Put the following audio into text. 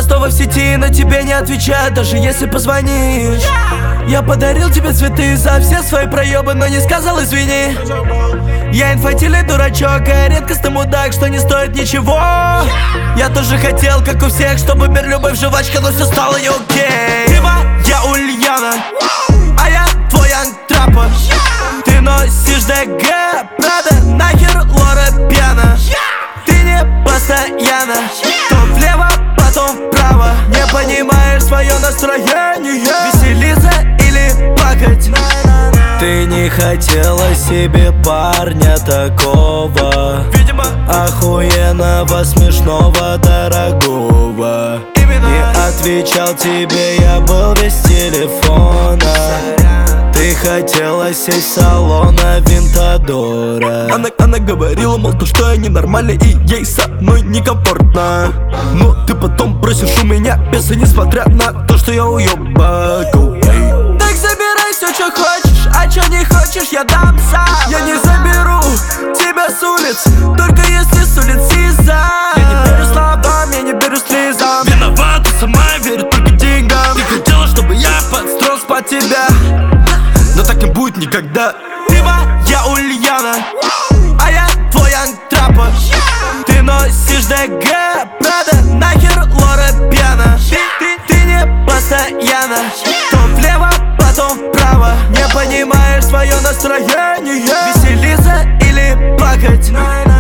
Я снова в сети, но тебе не отвечаю, даже если позвонишь. Я подарил тебе цветы за все свои проебы, но не сказал извини. Я инфантильный дурачок, а редкостный мудак, что не стоит ничего. Я тоже хотел, как у всех, чтобы мир, любовь, жвачка, но все стало не окей. Ты моя Ульяна, а я твой Янг Трапа. Ты носишь ДГ, Прада, нахер Лора Пьяна. Ты не постоянно, то влево, потом вправо. Не понимаешь свое настроение, веселиться или плакать. Ты не хотела себе парня такого, видимо, охуенного, смешного, дорогого. Не отвечал тебе, я был без телефона. Ты хотела сесть в салона Винтадора. Она говорила, мол, то, что я ненормальный и ей со мной некомфортно. Но ты потом бросишь у меня песы, несмотря на то, что я уёбок. Так забирай все, что хочешь, а что не хочешь, я дам сам. Я не заберу тебя с улиц, только если с улиц Сиза. Я не верю словам, я не верю слезам. Виновата сама, верю только деньгам. Ты хотела, чтобы я подстроился под тебя, но так не будет никогда. Ты моя Ульяна, а я твой Янг Трапа. Ты носишь ДГ, Прада, нахер Лора Пьяна. Ты не постоянно, то влево, потом вправо. Не понимаешь свое настроение, веселиться или плакать.